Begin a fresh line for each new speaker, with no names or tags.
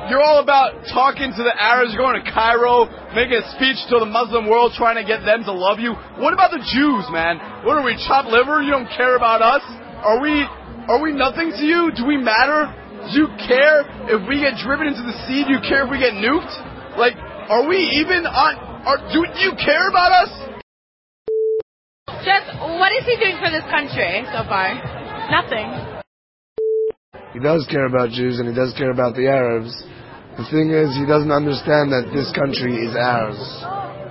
you're all about talking to the Arabs, you're going to Cairo, making a speech to the Muslim world, trying to get them to love you. What about the Jews, man? What are we, chopped liver? You don't care about us? Are we nothing to you? Do we matter? Do you care if we get driven into the sea? Do you care if we get nuked? Like, are we even on... Do you care about us?
Just, what is he doing for this country so far? Nothing.
He does care about Jews and he does care about the Arabs. The thing is, he doesn't understand that this country is ours.